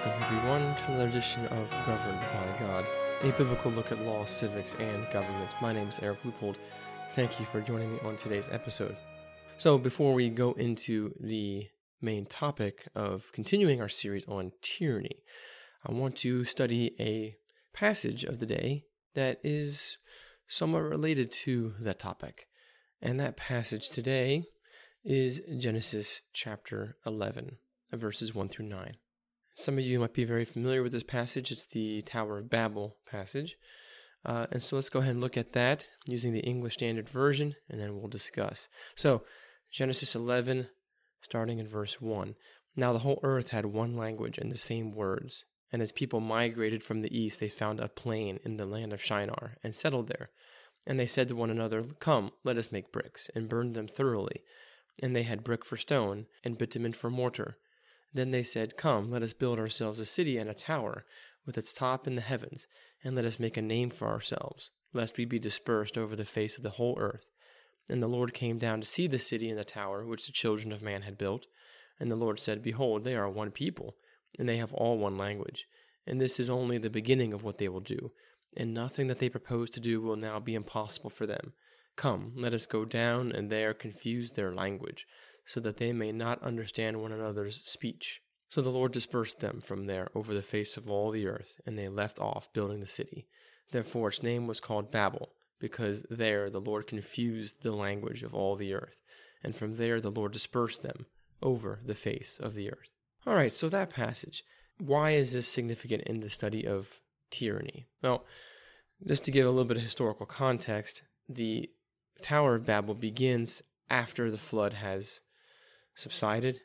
Welcome, everyone, to another edition of Governed by God, a biblical look at law, civics, and government. My name is Eric Leupold. Thank you for joining me on today's episode. So, before we go into the main topic of continuing our series on tyranny, I want to study a passage of the day that is somewhat related to that topic. And that passage today is Genesis chapter 11, verses 1 through 9. Some of you might be very familiar with this passage. It's the Tower of Babel passage. And so let's go ahead and look at that using the English Standard Version, and then we'll discuss. So, Genesis 11, starting in verse 1. Now the whole earth had one language and the same words. And as people migrated from the east, they found a plain in the land of Shinar and settled there. And they said to one another, "Come, let us make bricks, and burn them thoroughly." And they had brick for stone, and bitumen for mortar. Then they said, "Come, let us build ourselves a city and a tower, with its top in the heavens, and let us make a name for ourselves, lest we be dispersed over the face of the whole earth." And the Lord came down to see the city and the tower, which the children of man had built. And the Lord said, "Behold, they are one people, and they have all one language. And this is only the beginning of what they will do, and nothing that they propose to do will now be impossible for them. Come, let us go down, and there confuse their language, so that they may not understand one another's speech." So the Lord dispersed them from there over the face of all the earth, and they left off building the city. Therefore its name was called Babel, because there the Lord confused the language of all the earth, and from there the Lord dispersed them over the face of the earth. All right, so that passage. Why is this significant in the study of tyranny? Well, just to give a little bit of historical context, the Tower of Babel begins after the flood has subsided,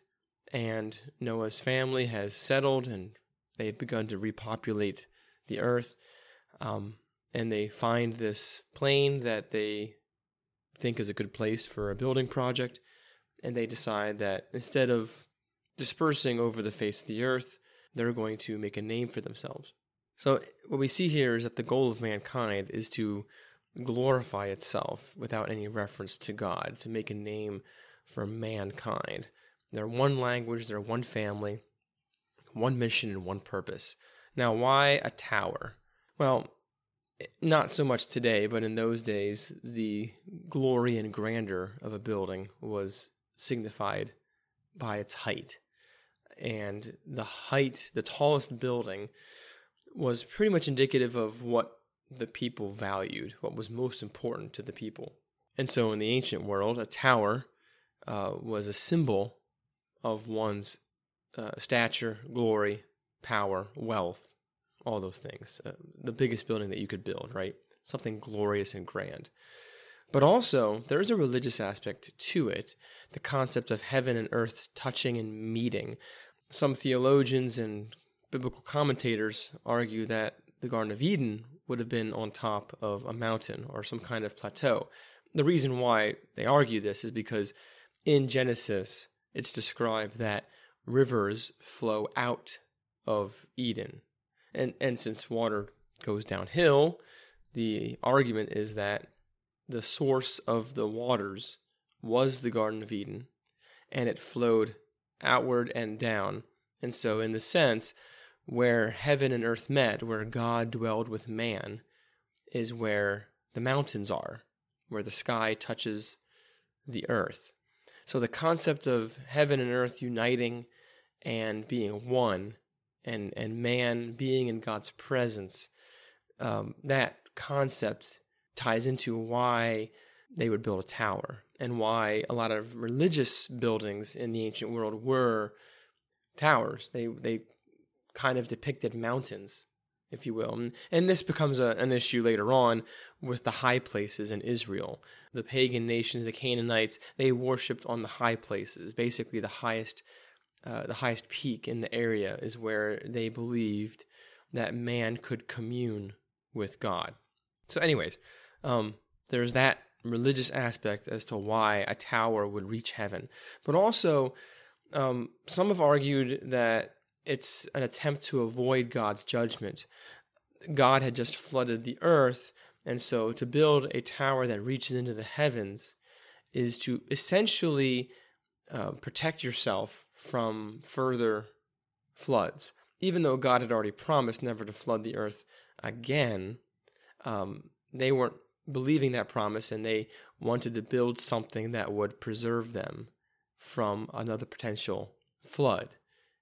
and Noah's family has settled, and they've begun to repopulate the earth, and they find this plain that they think is a good place for a building project, and they decide that instead of dispersing over the face of the earth, they're going to make a name for themselves. So what we see here is that the goal of mankind is to glorify itself without any reference to God, to make a name for mankind. They're one language, they're one family, one mission, and one purpose. Now, why a tower? Well, not so much today, but in those days, the glory and grandeur of a building was signified by its height. And the height, the tallest building, was pretty much indicative of what the people valued, what was most important to the people. And so in the ancient world, a tower was a symbol of one's stature, glory, power, wealth, all those things. The biggest building that you could build, right? Something glorious and grand. But also, there is a religious aspect to it, the concept of heaven and earth touching and meeting. Some theologians and biblical commentators argue that the Garden of Eden would have been on top of a mountain or some kind of plateau. The reason why they argue this is because in Genesis, it's described that rivers flow out of Eden. And since water goes downhill, the argument is that the source of the waters was the Garden of Eden, and it flowed outward and down. And so in the sense, where heaven and earth met, where God dwelled with man, is where the mountains are, where the sky touches the earth. So the concept of heaven and earth uniting and being one, and man being in God's presence, that concept ties into why they would build a tower and why a lot of religious buildings in the ancient world were towers. They kind of depicted mountains, if you will. And this becomes an issue later on with the high places in Israel. The pagan nations, the Canaanites, they worshipped on the high places. Basically, the highest peak in the area is where they believed that man could commune with God. So anyways, there's that religious aspect as to why a tower would reach heaven. But also, some have argued that it's an attempt to avoid God's judgment. God had just flooded the earth, and so to build a tower that reaches into the heavens is to essentially protect yourself from further floods. even though God had already promised never to flood the earth again, they weren't believing that promise, and they wanted to build something that would preserve them from another potential flood.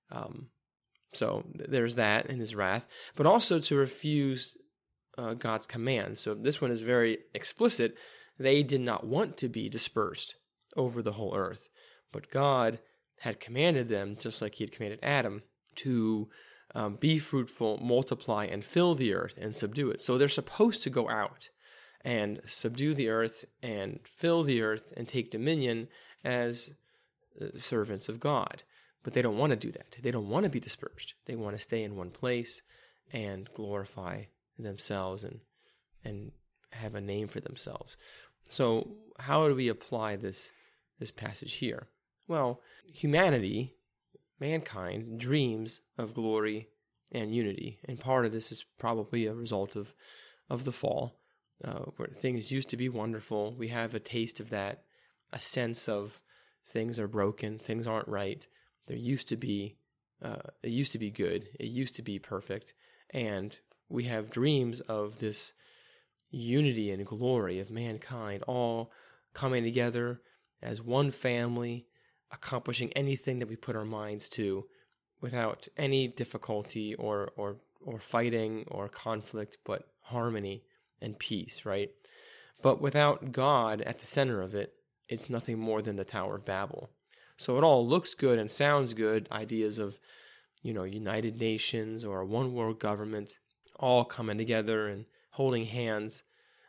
So there's that in his wrath, but also to refuse God's command. So this one is very explicit. They did not want to be dispersed over the whole earth, but God had commanded them, just like he had commanded Adam, to be fruitful, multiply, and fill the earth and subdue it. So they're supposed to go out and subdue the earth and fill the earth and take dominion as servants of God. But they don't want to do that. They don't want to be dispersed. They want to stay in one place and glorify themselves and have a name for themselves. So how do we apply this passage here? Well, humanity, mankind, dreams of glory and unity. And part of this is probably a result of the fall, where things used to be wonderful. We have a taste of that, a sense of things are broken, things aren't right. There used to be, it used to be good, it used to be perfect, and we have dreams of this unity and glory of mankind all coming together as one family, accomplishing anything that we put our minds to without any difficulty or fighting or conflict, but harmony and peace, right? But without God at the center of it, it's nothing more than the Tower of Babel. So it all looks good and sounds good, ideas of, United Nations or a one world government all coming together and holding hands.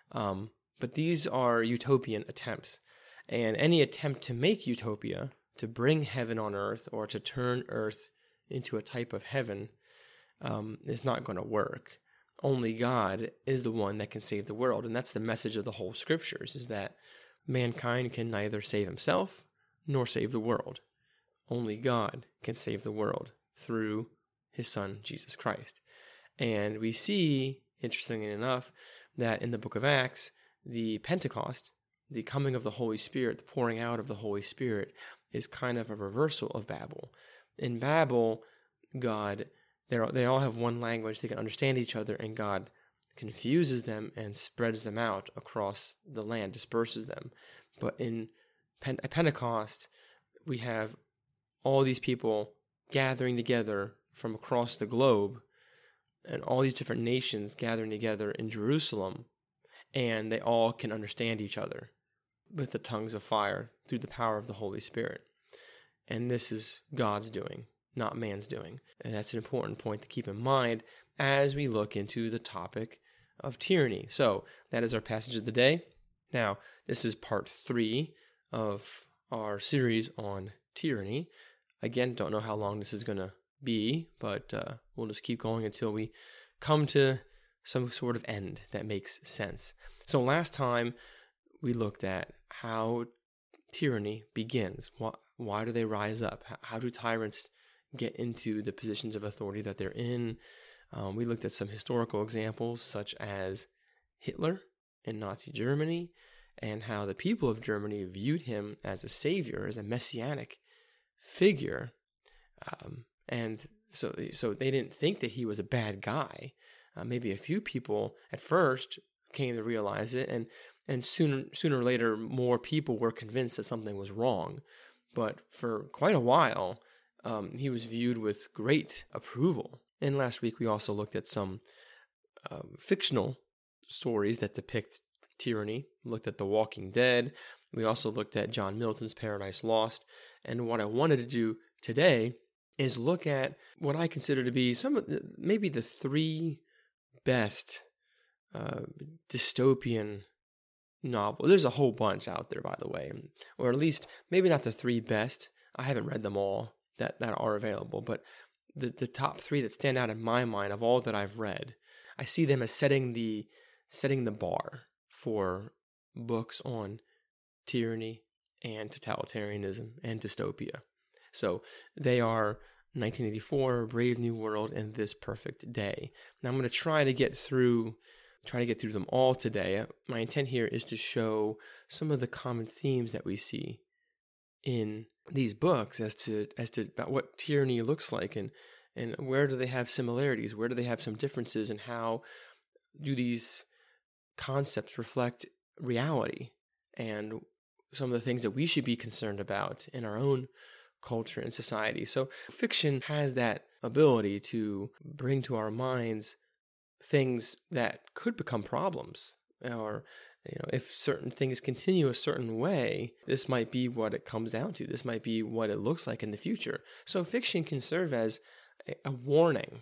But these are utopian attempts. And any attempt to make utopia, to bring heaven on earth or to turn earth into a type of heaven, is not going to work. Only God is the one that can save the world. And that's the message of the whole scriptures, is that mankind can neither save himself nor save the world. Only God can save the world through his son, Jesus Christ. And we see, interestingly enough, that in the book of Acts, the Pentecost, the coming of the Holy Spirit, the pouring out of the Holy Spirit, is kind of a reversal of Babel. In Babel, God, they all have one language, they can understand each other, and God confuses them and spreads them out across the land, disperses them. But in Pentecost, we have all these people gathering together from across the globe, and all these different nations gathering together in Jerusalem, and they all can understand each other with the tongues of fire through the power of the Holy Spirit. And this is God's doing, not man's doing. And that's an important point to keep in mind as we look into the topic of tyranny. So that is our passage of the day. Now, this is part 3 of our series on tyranny. Again, don't know how long this is going to be, but we'll just keep going until we come to some sort of end that makes sense. So last time we looked at how tyranny begins. Why do they rise up? How do tyrants get into the positions of authority that they're in? We looked at some historical examples such as Hitler in Nazi Germany, and how the people of Germany viewed him as a savior, as a messianic figure. And so they didn't think that he was a bad guy. Maybe a few people at first came to realize it, and sooner or later more people were convinced that something was wrong. But for quite a while, he was viewed with great approval. And last week we also looked at some fictional stories that depict tyranny. We looked at The Walking Dead. We also looked at John Milton's Paradise Lost. And what I wanted to do today is look at what I consider to be maybe the 3 best dystopian novels. There's a whole bunch out there, by the way, or at least maybe not the 3 best. I haven't read them all that are available, but the top 3 that stand out in my mind of all that I've read, I see them as setting the bar for books on tyranny and totalitarianism and dystopia. So they are 1984, Brave New World, and This Perfect Day. Now I'm going to try to get through them all today. My intent here is to show some of the common themes that we see in these books as to about what tyranny looks like and And where do they have similarities? Where do they have some differences? And how do these concepts reflect reality and some of the things that we should be concerned about in our own culture and society? So fiction has that ability to bring to our minds things that could become problems, or if certain things continue a certain way, this might be what it comes down to. This might be what it looks like in the future. So fiction can serve as a warning.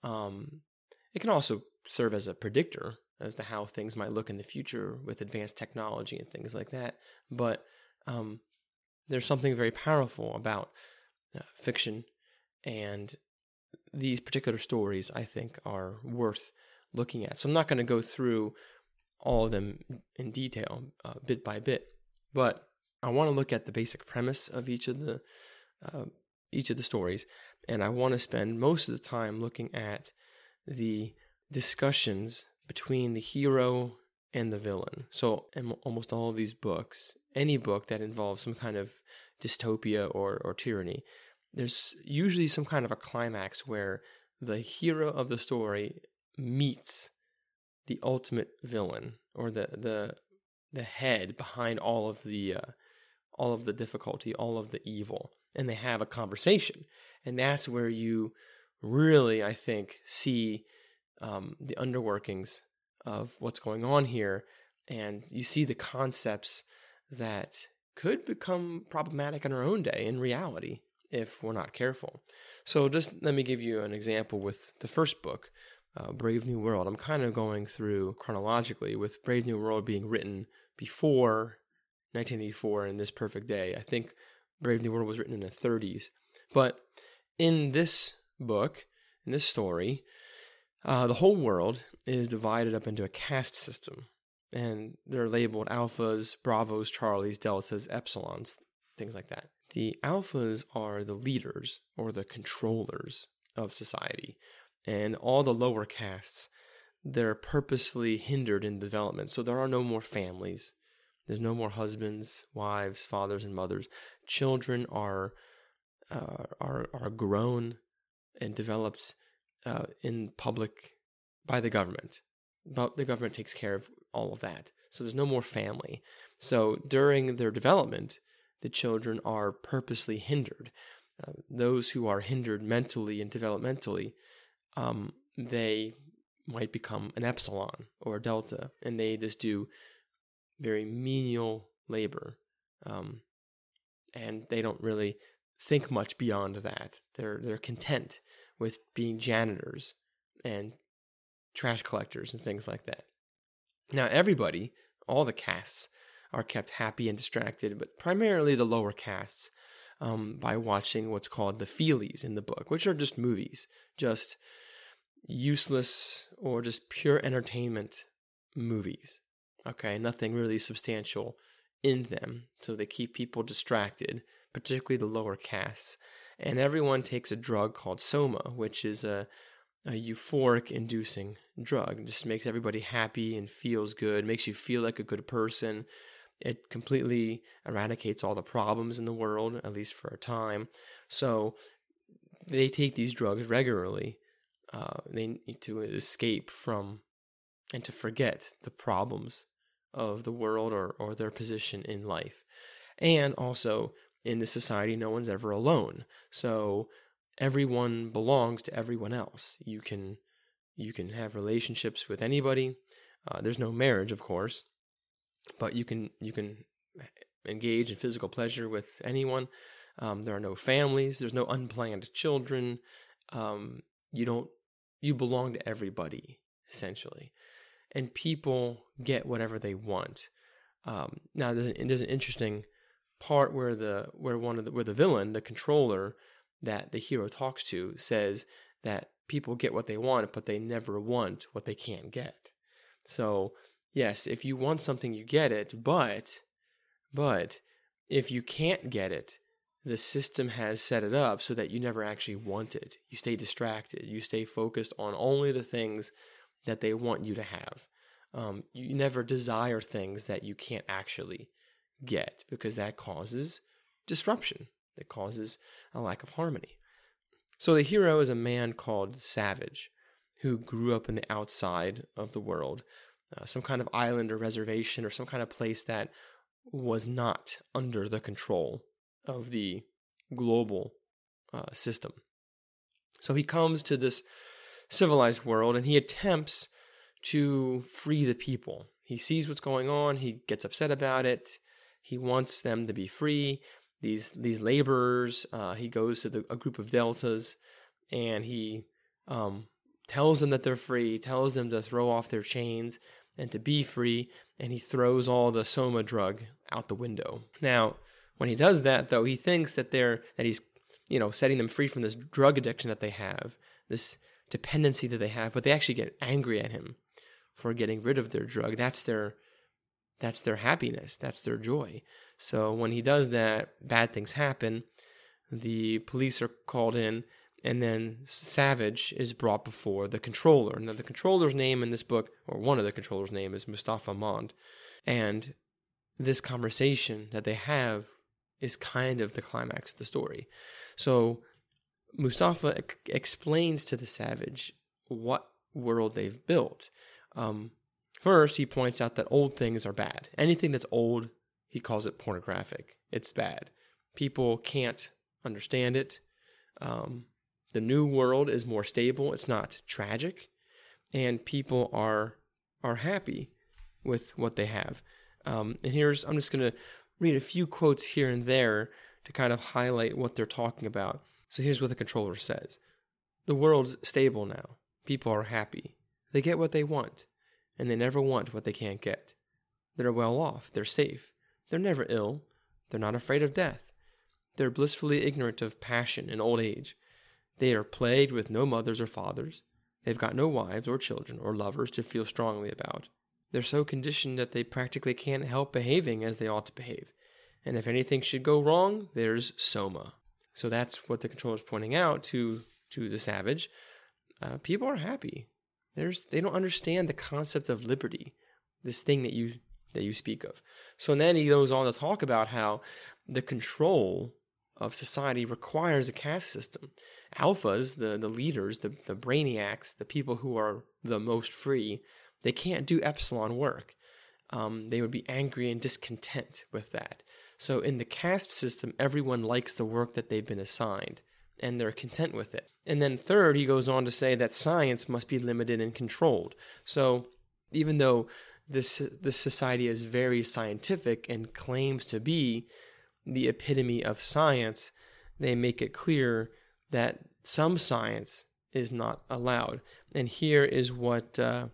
It can also serve as a predictor as to how things might look in the future with advanced technology and things like that. But there's something very powerful about fiction, and these particular stories, I think, are worth looking at. So I'm not going to go through all of them in detail, bit by bit, but I want to look at the basic premise of each of the stories, and I want to spend most of the time looking at the discussions between the hero and the villain. So in almost all of these books, any book that involves some kind of dystopia or tyranny, there's usually some kind of a climax where the hero of the story meets the ultimate villain, or the head behind all of the difficulty, all of the evil, and they have a conversation. And that's where you really, I think, see the underworkings of what's going on here, and you see the concepts that could become problematic in our own day, in reality, if we're not careful. So just let me give you an example with the first book, Brave New World. I'm kind of going through chronologically, with Brave New World being written before 1984 and This Perfect Day. I think Brave New World was written in the 30s. But in this book, in this story, the whole world is divided up into a caste system. And they're labeled alphas, bravos, charlies, deltas, epsilons, things like that. The alphas are the leaders or the controllers of society. And all the lower castes, they're purposefully hindered in development. So there are no more families. There's no more husbands, wives, fathers, and mothers. Children are grown and developed in public by the government. But the government takes care of all of that. So there's no more family. So during their development, the children are purposely hindered. Those who are hindered mentally and developmentally, they might become an epsilon or a delta, and they just do very menial labor, and they don't really think much beyond that. They're content with being janitors and trash collectors and things like that. Now everybody, all the castes, are kept happy and distracted, but primarily the lower castes, by watching what's called the feelies in the book, which are just movies, just useless or just pure entertainment movies. Okay, nothing really substantial in them, so they keep people distracted, particularly the lower castes. And everyone takes a drug called soma, which is a euphoric-inducing drug. It just makes everybody happy and feels good, makes you feel like a good person. It completely eradicates all the problems in the world, at least for a time. So they take these drugs regularly. They need to escape from and to forget the problems of the world or their position in life. And also, in this society, no one's ever alone. So everyone belongs to everyone else. You can have relationships with anybody. There's no marriage, of course, but you can engage in physical pleasure with anyone. There are no families. There's no unplanned children. You belong to everybody, essentially. And people get whatever they want. Now, there's an interesting part where the villain, the controller that the hero talks to, says that people get what they want, but they never want what they can't get. So, yes, if you want something, you get it, but if you can't get it, the system has set it up so that you never actually want it. You stay distracted. You stay focused on only the things that they want you to have. You never desire things that you can't actually get, because that causes disruption. It causes a lack of harmony. So the hero is a man called Savage, who grew up in the outside of the world, some kind of island or reservation or some kind of place that was not under the control of the global system. So he comes to this civilized world and he attempts to free the people. He sees what's going on. He gets upset about it. He wants them to be free. These laborers, he goes to a group of deltas and he tells them that they're free, tells them to throw off their chains and to be free, and he throws all the soma drug out the window. Now, when he does that, though, he thinks that he's setting them free from this drug addiction that they have, this dependency that they have, but they actually get angry at him for getting rid of their drug. That's their happiness. That's their joy. So when he does that, bad things happen. The police are called in, and then Savage is brought before the controller. Now, the controller's name in this book, or one of the controller's name, is Mustafa Mond. And this conversation that they have is kind of the climax of the story. So Mustafa explains to the Savage what world they've built. First, he points out that old things are bad. Anything that's old, he calls it pornographic. It's bad. People can't understand it. The new world is more stable. It's not tragic. And people are happy with what they have. And I'm just going to read a few quotes here and there to kind of highlight what they're talking about. So here's what the controller says. The world's stable now. People are happy. They get what they want, and they never want what they can't get. They're well off. They're safe. They're never ill. They're not afraid of death. They're blissfully ignorant of passion and old age. They are plagued with no mothers or fathers. They've got no wives or children or lovers to feel strongly about. They're so conditioned that they practically can't help behaving as they ought to behave. And if anything should go wrong, there's soma. So that's what the controller's pointing out to the Savage. People are happy. They don't understand the concept of liberty, this thing that you speak of. So then he goes on to talk about how the control of society requires a caste system. Alphas, the leaders, the brainiacs, the people who are the most free, they can't do epsilon work. They would be angry and discontent with that. So in the caste system, everyone likes the work that they've been assigned, and they're content with it. And then third, he goes on to say that science must be limited and controlled. So even though this society is very scientific and claims to be the epitome of science, they make it clear that some science is not allowed. And here is what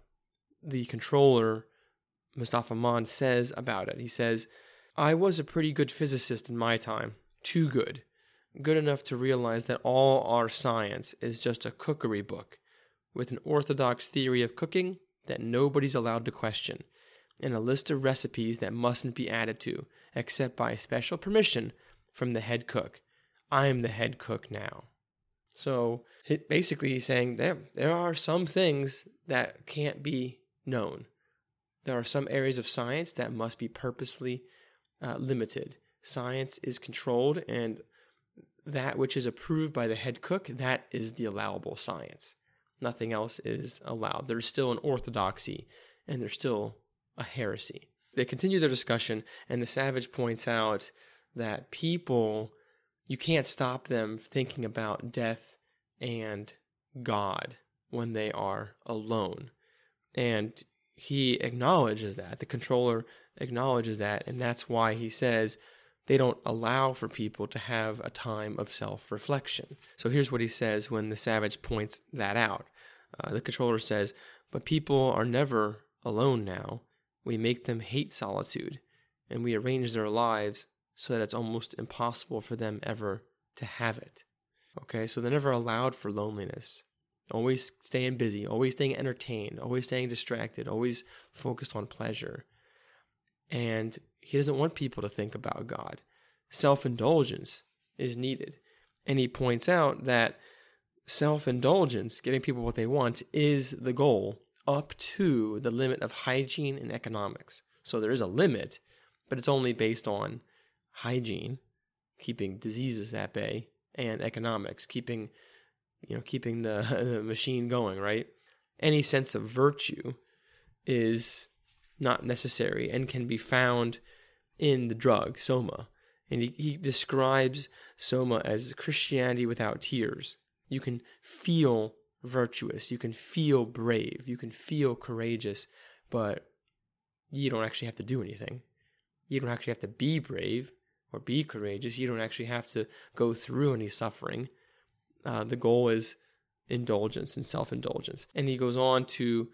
the controller, Mustafa Mond, says about it. He says, I was a pretty good physicist in my time. Too good. Good enough to realize that all our science is just a cookery book with an orthodox theory of cooking that nobody's allowed to question, and a list of recipes that mustn't be added to, except by special permission from the head cook. I'm the head cook now. So basically he's saying there are some things that can't be known. There are some areas of science that must be purposely limited. Science is controlled, and that which is approved by the head cook, that is the allowable science. Nothing else is allowed. There's still an orthodoxy, and there's still a heresy. They continue their discussion, and the Savage points out that people, you can't stop them thinking about death and God when they are alone. And he acknowledges that. The controller acknowledges that, and that's why he says they don't allow for people to have a time of self-reflection. So here's what he says when the Savage points that out. The controller says, but people are never alone now. We make them hate solitude, and we arrange their lives so that it's almost impossible for them ever to have it. Okay, so they're never allowed for loneliness. Always staying busy, always staying entertained, always staying distracted, always focused on pleasure. And he doesn't want people to think about God. Self-indulgence is needed. And he points out that self-indulgence, giving people what they want, is the goal up to the limit of hygiene and economics. So there is a limit, but it's only based on hygiene, keeping diseases at bay, and economics, keeping keeping the machine going, right? Any sense of virtue is not necessary and can be found in the drug, soma. And he describes soma as Christianity without tears. You can feel virtuous, you can feel brave, you can feel courageous, but you don't actually have to do anything. You don't actually have to be brave or be courageous. You don't actually have to go through any suffering. The goal is indulgence and self-indulgence. And he goes on to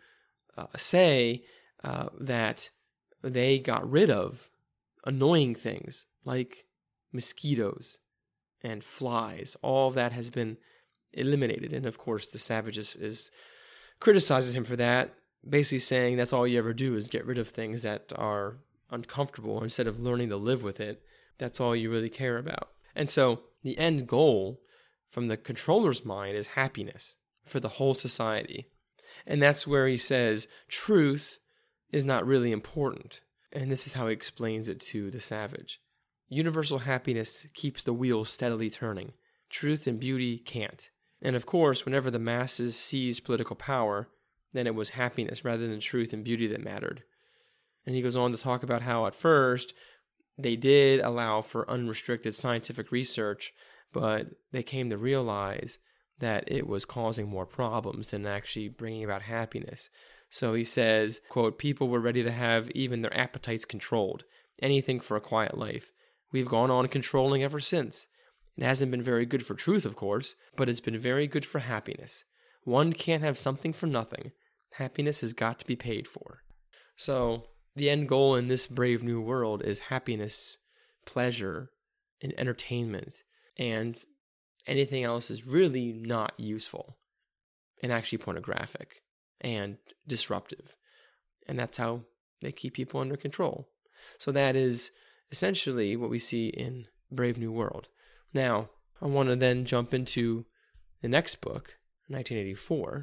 say that they got rid of annoying things like mosquitoes and flies. All of that has been eliminated. And of course, the Savage is criticizes him for that, basically saying that's all you ever do is get rid of things that are uncomfortable instead of learning to live with it. That's all you really care about. And so the end goal from the controller's mind is happiness for the whole society. And that's where he says truth is not really important. And this is how he explains it to the Savage. Universal happiness keeps the wheel steadily turning. Truth and beauty can't. And of course, whenever the masses seized political power, then it was happiness rather than truth and beauty that mattered. And he goes on to talk about how at first they did allow for unrestricted scientific research, but they came to realize that it was causing more problems than actually bringing about happiness. So he says, quote, people were ready to have even their appetites controlled, anything for a quiet life. We've gone on controlling ever since. It hasn't been very good for truth, of course, but it's been very good for happiness. One can't have something for nothing. Happiness has got to be paid for. So the end goal in this brave new world is happiness, pleasure, and entertainment. And anything else is really not useful and actually pornographic and disruptive. And that's how they keep people under control. So that is essentially what we see in Brave New World. Now, I want to then jump into the next book, 1984.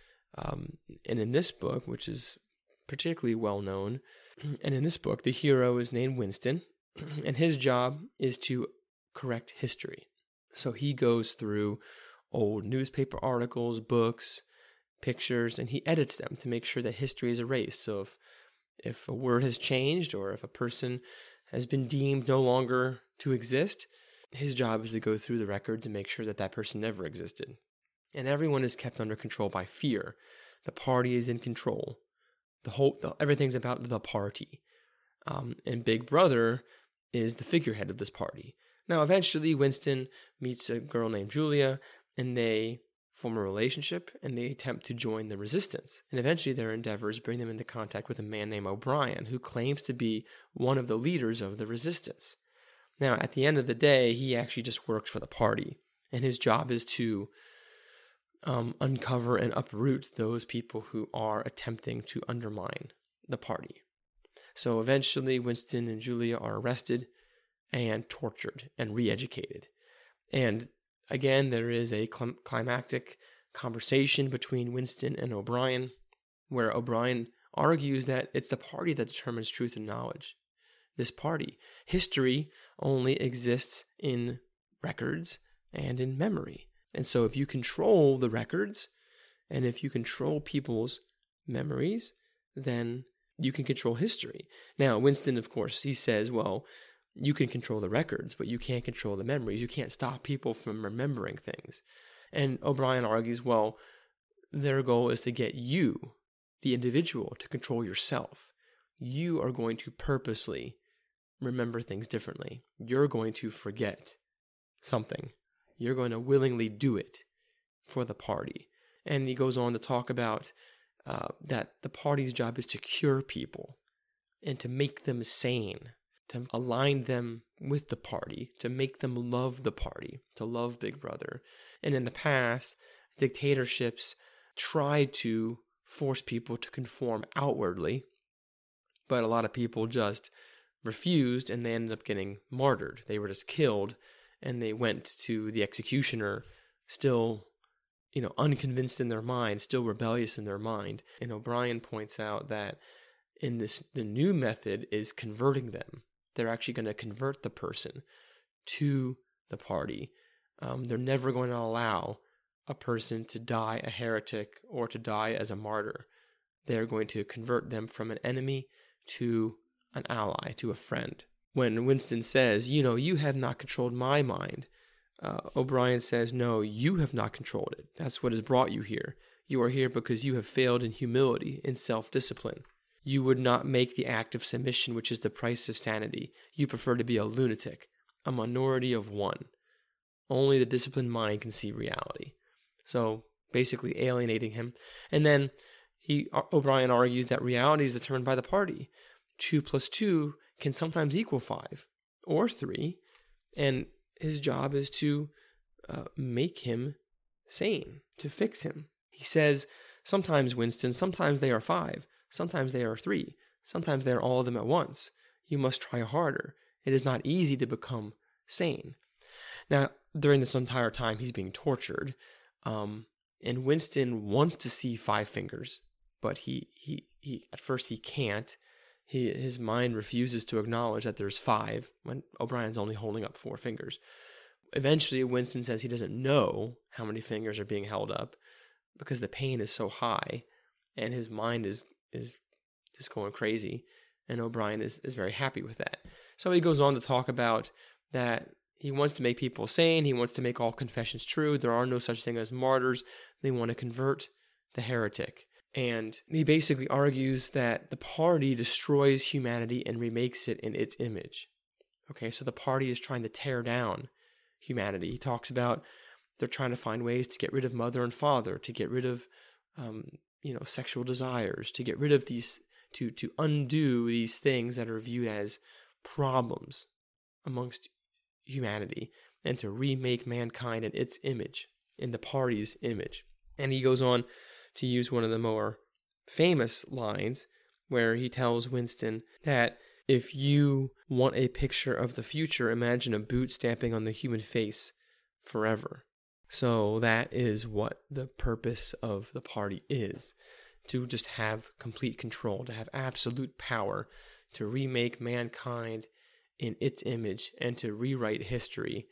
And in this book, which is particularly well known, and in this book, the hero is named Winston, and his job is to correct history. So he goes through old newspaper articles, books, pictures, and he edits them to make sure that history is erased. So if a word has changed or if a person has been deemed no longer to exist, his job is to go through the records and make sure that that person never existed. And everyone is kept under control by fear. The party is in control. Everything's about the party. And Big Brother is the figurehead of this party. Now, eventually, Winston meets a girl named Julia, and they form a relationship, and they attempt to join the resistance. And eventually, their endeavors bring them into contact with a man named O'Brien, who claims to be one of the leaders of the resistance. Now, at the end of the day, he actually just works for the party, and his job is to uncover and uproot those people who are attempting to undermine the party. So eventually, Winston and Julia are arrested and tortured and re-educated. And again, there is a climactic conversation between Winston and O'Brien, where O'Brien argues that it's the party that determines truth and knowledge. This party. History only exists in records and in memory. And so if you control the records and if you control people's memories, then you can control history. Now, Winston, of course, he says, well, you can control the records, but you can't control the memories. You can't stop people from remembering things. And O'Brien argues, well, their goal is to get you, the individual, to control yourself. You are going to purposely remember things differently. You're going to forget something. You're going to willingly do it for the party. And he goes on to talk about that the party's job is to cure people and to make them sane, to align them with the party, to make them love the party, to love Big Brother. And in the past, dictatorships tried to force people to conform outwardly, but a lot of people just refused and they ended up getting martyred. They were just killed and they went to the executioner still, unconvinced in their mind, still rebellious in their mind. And O'Brien points out that the new method is converting them. They're actually going to convert the person to the party. They're never going to allow a person to die a heretic or to die as a martyr. They are going to convert them from an enemy to an ally, to a friend. When Winston says, you have not controlled my mind, O'Brien says, no, you have not controlled it. That's what has brought you here. You are here because you have failed in humility, in self-discipline. You would not make the act of submission, which is the price of sanity. You prefer to be a lunatic, a minority of one. Only the disciplined mind can see reality. So basically alienating him. And then O'Brien argues that reality is determined by the party. 2 + 2 can sometimes equal 5 or 3, and his job is to make him sane, to fix him. He says, sometimes, Winston, sometimes they are 5, sometimes they are 3, sometimes they are all of them at once. You must try harder. It is not easy to become sane. Now, during this entire time, he's being tortured, and Winston wants to see 5 fingers, but he at first he can't. His mind refuses to acknowledge that there's 5 when O'Brien's only holding up 4 fingers. Eventually, Winston says he doesn't know how many fingers are being held up because the pain is so high, and his mind is just going crazy, and O'Brien is very happy with that. So he goes on to talk about that he wants to make people sane, he wants to make all confessions true, there are no such thing as martyrs, they want to convert the heretic. And he basically argues that the party destroys humanity and remakes it in its image. Okay, so the party is trying to tear down humanity. He talks about they're trying to find ways to get rid of mother and father, to get rid of sexual desires, to get rid of these, to undo these things that are viewed as problems amongst humanity, and to remake mankind in its image, in the party's image. And he goes on to use one of the more famous lines where he tells Winston that if you want a picture of the future, imagine a boot stamping on the human face forever. So that is what the purpose of the party is, to just have complete control, to have absolute power, to remake mankind in its image, and to rewrite history,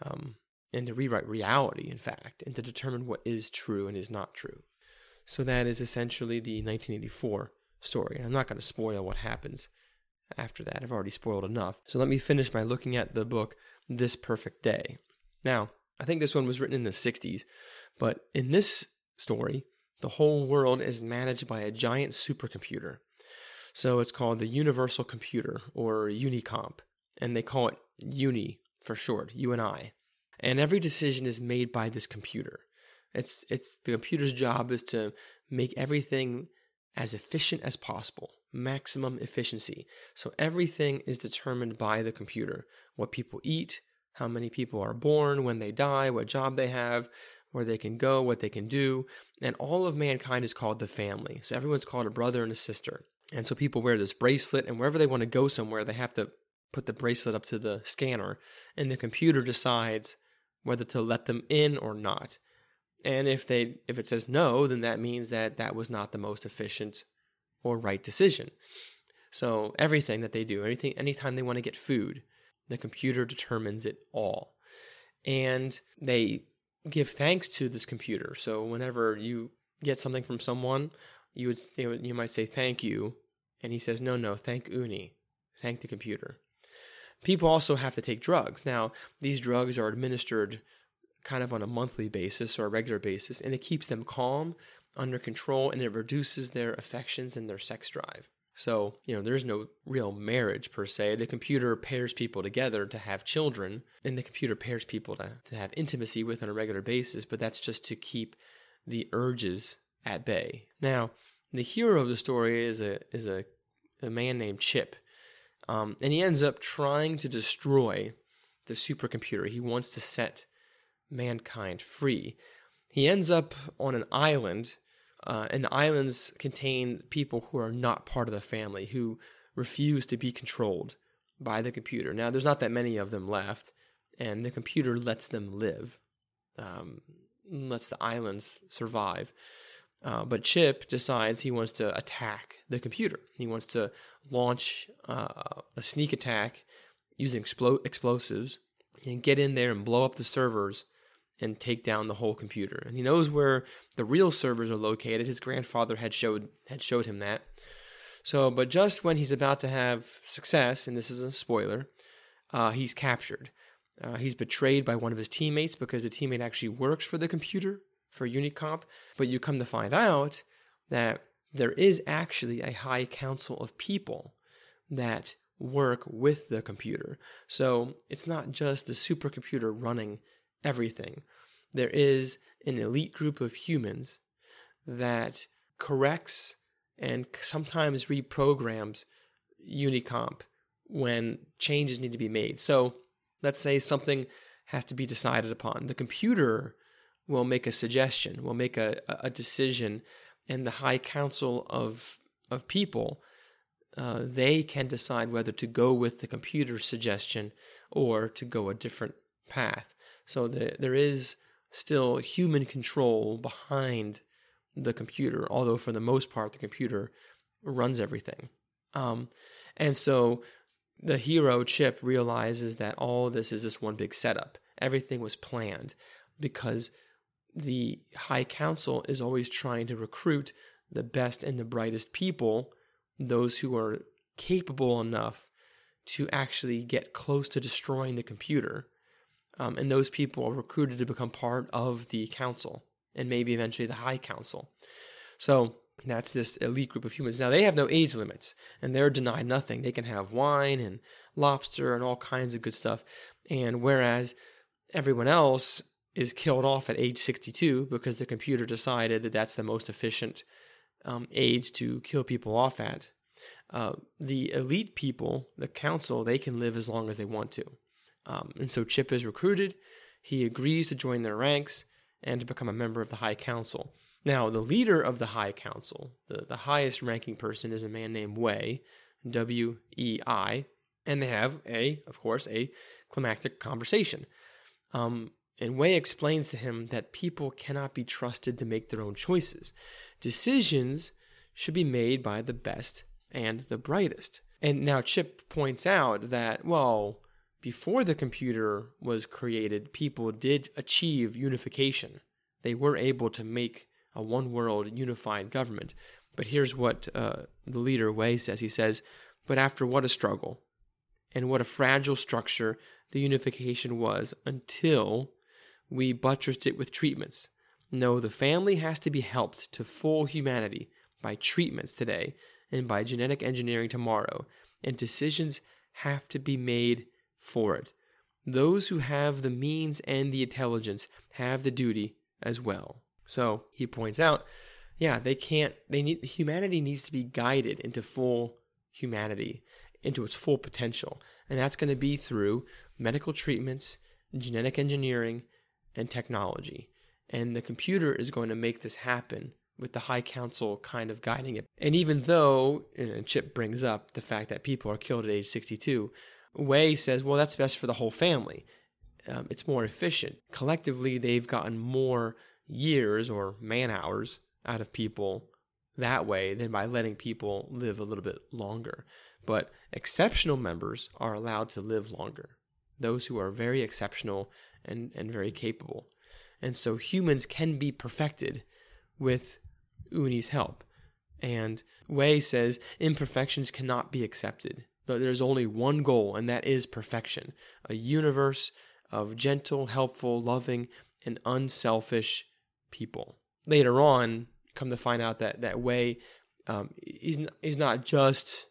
and to rewrite reality, in fact, and to determine what is true and is not true. So that is essentially the 1984 story. I'm not going to spoil what happens after that. I've already spoiled enough. So let me finish by looking at the book, This Perfect Day. Now, I think this one was written in the 60s, but in this story, the whole world is managed by a giant supercomputer. So it's called the Universal Computer, or Unicomp, and they call it Uni for short, UNI. And every decision is made by this computer. It's the computer's job is to make everything as efficient as possible, maximum efficiency. So everything is determined by the computer. What people eat, how many people are born, when they die, what job they have, where they can go, what they can do. And all of mankind is called the family. So everyone's called a brother and a sister. And so people wear this bracelet, and wherever they want to go somewhere, they have to put the bracelet up to the scanner, and the computer decides whether to let them in or not. And if it says no, then that means that was not the most efficient or right decision. So everything that they do, anytime they want to get food, the computer determines it all. And they give thanks to this computer. So whenever you get something from someone, you might say thank you, and he says no, thank Uni, thank the computer. People also have to take drugs. Now, these drugs are administered kind of on a monthly basis or a regular basis, and it keeps them calm, under control, and it reduces their affections and their sex drive. So, there's no real marriage per se. The computer pairs people together to have children, and the computer pairs people to have intimacy with on a regular basis, but that's just to keep the urges at bay. Now, the hero of the story is a man named Chip, and he ends up trying to destroy the supercomputer. He wants to set mankind free. He ends up on an island, and the islands contain people who are not part of the family, who refuse to be controlled by the computer. Now, there's not that many of them left, and the computer lets them live, lets the islands survive. But Chip decides he wants to attack the computer. He wants to launch a sneak attack using explosives and get in there and blow up the servers and take down the whole computer. And he knows where the real servers are located. His grandfather had showed him that. So, but just when he's about to have success, and this is a spoiler, he's captured. He's betrayed by one of his teammates because the teammate actually works for the computer, for Unicomp. But you come to find out that there is actually a high council of people that work with the computer. So it's not just the supercomputer running everything. There is an elite group of humans that corrects and sometimes reprograms Unicomp when changes need to be made. So let's say something has to be decided upon. The computer will make a suggestion, will make a decision, and the high council of people, they can decide whether to go with the computer's suggestion or to go a different path. So there is still human control behind the computer, although for the most part, the computer runs everything. And so the hero, Chip, realizes that all this is this one big setup. Everything was planned because the High Council is always trying to recruit the best and the brightest people, those who are capable enough to actually get close to destroying the computer. And those people are recruited to become part of the council and maybe eventually the High Council. So that's this elite group of humans. Now, they have no age limits, and they're denied nothing. They can have wine and lobster and all kinds of good stuff. And whereas everyone else is killed off at age 62 because the computer decided that that's the most efficient age to kill people off at, the elite people, the council, they can live as long as they want to. And so Chip is recruited. He agrees to join their ranks and to become a member of the High Council. Now, the leader of the High Council, the highest ranking person, is a man named Wei, W-E-I, and they have, of course, a climactic conversation. And Wei explains to him that people cannot be trusted to make their own choices. Decisions should be made by the best and the brightest. And now Chip points out that, well, before the computer was created, people did achieve unification. They were able to make a one-world unified government. But here's what the leader, Wei, says. He says, but after what a struggle and what a fragile structure the unification was until we buttressed it with treatments. No, the family has to be helped to full humanity by treatments today and by genetic engineering tomorrow, and decisions have to be made for it. Those who have the means and the intelligence have the duty as well. So he points out, humanity needs to be guided into full humanity, into its full potential. And that's going to be through medical treatments, genetic engineering, and technology. And the computer is going to make this happen with the High Council kind of guiding it. And even though, and Chip brings up the fact that people are killed at age 62, Wei says, well, that's best for the whole family. It's more efficient. Collectively, they've gotten more years or man-hours out of people that way than by letting people live a little bit longer. But exceptional members are allowed to live longer. Those who are very exceptional and very capable. And so humans can be perfected with Uni's help. And Wei says imperfections cannot be accepted. There's only one goal, and that is perfection. A universe of gentle, helpful, loving, and unselfish people. Later on, come to find out that Wei, he's not just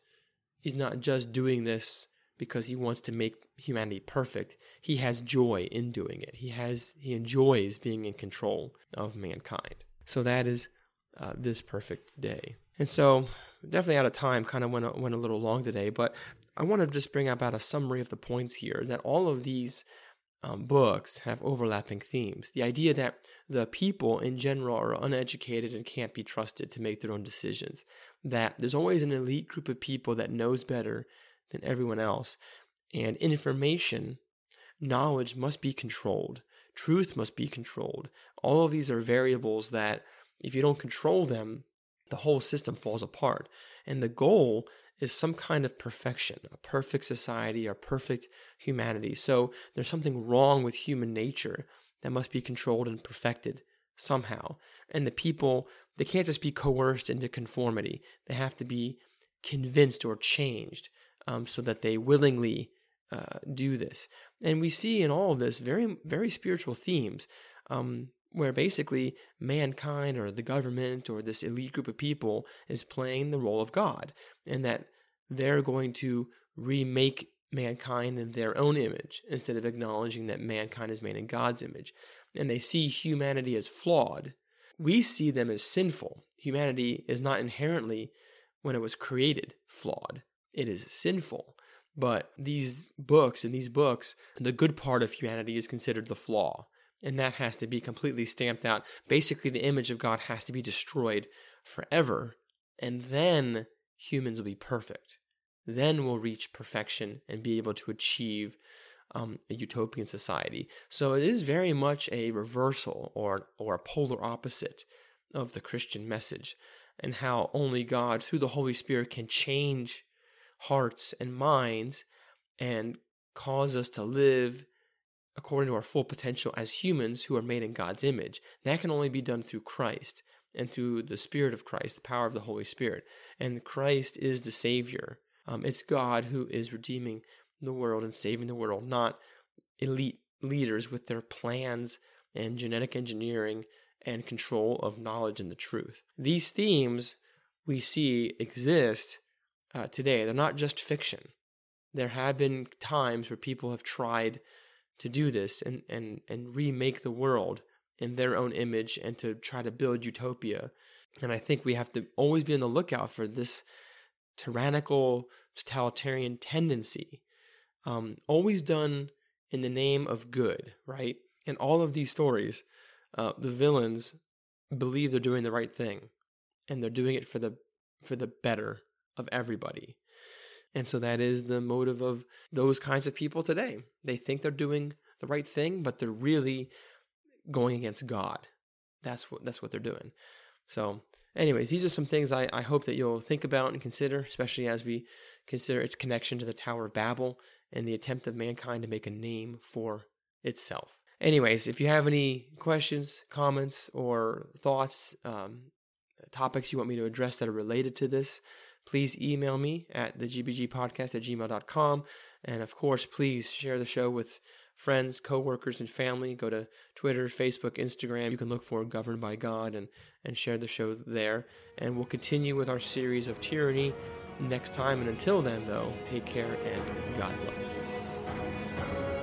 doing this because he wants to make humanity perfect. He has joy in doing it. He enjoys being in control of mankind. So that is this perfect day. And so, definitely out of time, kind of went a little long today, but I want to just bring about a summary of the points here, that all of these books have overlapping themes. The idea that the people in general are uneducated and can't be trusted to make their own decisions. That there's always an elite group of people that knows better than everyone else. And knowledge must be controlled. Truth must be controlled. All of these are variables that if you don't control them, the whole system falls apart. And the goal is some kind of perfection, a perfect society, a perfect humanity. So there's something wrong with human nature that must be controlled and perfected somehow. And the people, they can't just be coerced into conformity. They have to be convinced or changed so that they willingly do this. And we see in all of this very, very spiritual themes where basically mankind or the government or this elite group of people is playing the role of God, and that they're going to remake mankind in their own image instead of acknowledging that mankind is made in God's image. And they see humanity as flawed. We see them as sinful. Humanity is not inherently, when it was created, flawed. It is sinful. But these books, the good part of humanity is considered the flaw. And that has to be completely stamped out. Basically, the image of God has to be destroyed forever. And then humans will be perfect. Then we'll reach perfection and be able to achieve a utopian society. So it is very much a reversal or a polar opposite of the Christian message, and how only God, through the Holy Spirit, can change hearts and minds and cause us to live according to our full potential as humans who are made in God's image. That can only be done through Christ and through the Spirit of Christ, the power of the Holy Spirit. And Christ is the Savior. It's God who is redeeming the world and saving the world, not elite leaders with their plans and genetic engineering and control of knowledge and the truth. These themes we see exist today. They're not just fiction. There have been times where people have tried to do this and remake the world in their own image and to try to build utopia. And I think we have to always be on the lookout for this tyrannical, totalitarian tendency, always done in the name of good, right? In all of these stories, the villains believe they're doing the right thing, and they're doing it for the better of everybody. And so that is the motive of those kinds of people today. They think they're doing the right thing, but they're really going against God. That's what they're doing. So anyways, these are some things I hope that you'll think about and consider, especially as we consider its connection to the Tower of Babel and the attempt of mankind to make a name for itself. Anyways, if you have any questions, comments, or thoughts, topics you want me to address that are related to this, please email me at thegbgpodcast@gmail.com. And of course, please share the show with friends, coworkers, and family. Go to Twitter, Facebook, Instagram. You can look for Governed by God and share the show there. And we'll continue with our series of tyranny next time. And until then, though, take care and God bless.